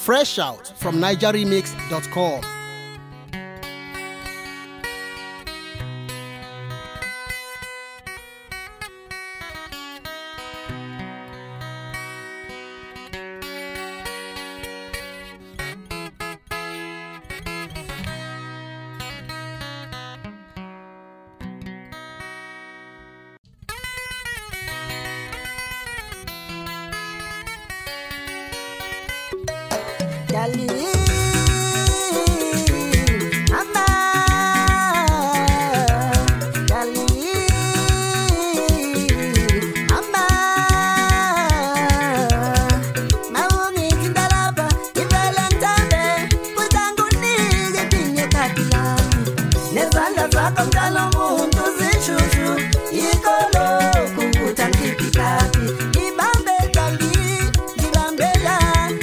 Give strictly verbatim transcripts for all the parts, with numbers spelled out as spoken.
Fresh out from niger remix dot com. Dali, Mama, Dali, Mama, Mauni Tindalapa, Ivalantambe, Kutanguni, Pinye Katilami, Nezanga Zaka Mtalo Muntu Zishushu, Ikolo, Kukutangipikapi, Ibambe Dali, Ibambela.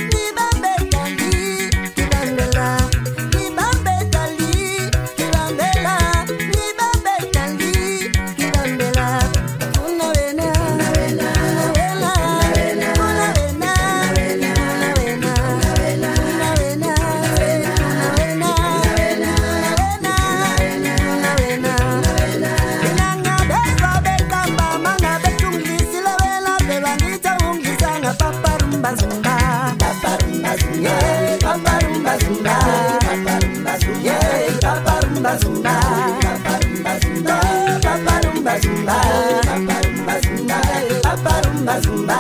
Zumba, paparumba zumba, paparumba zumba, paparumba zumba, paparumba zumba,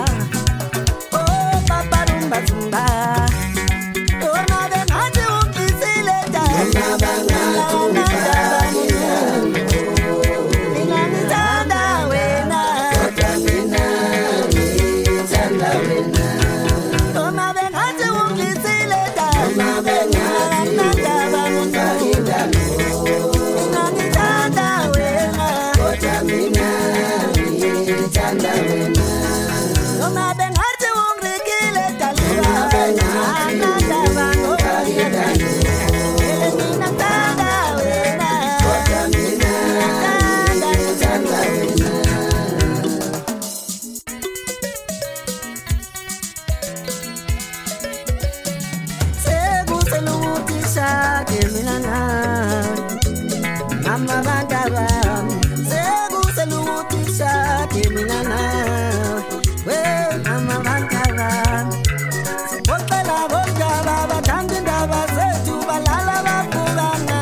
oh paparumba zumba, oh na bengaje ukisile ta, na bangala unatanda, inanitanda wena, kotamina, nitanda wena, oh na bengaje ukisile ta, na bangala unatanda. Mama Bandara, Segu Selutisha, Timinana, well, Mama Bandara, Botala Bojava, Tandava, Setu, Balala, Purana,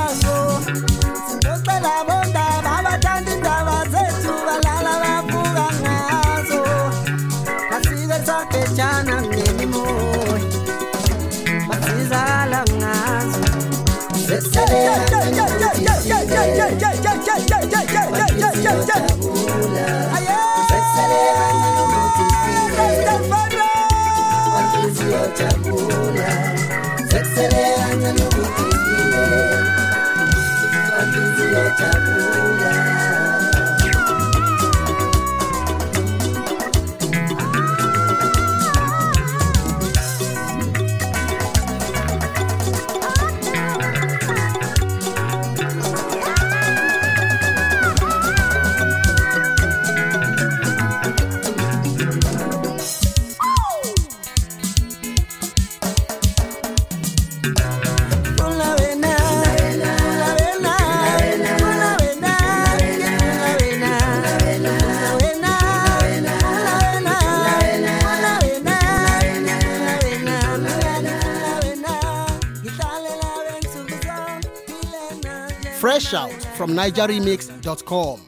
Botala Bonda, Baba Tandava, Setu, Balala, Purana, I see the socket Chana anymore, but she's all along. Fresh out from niger remix dot com.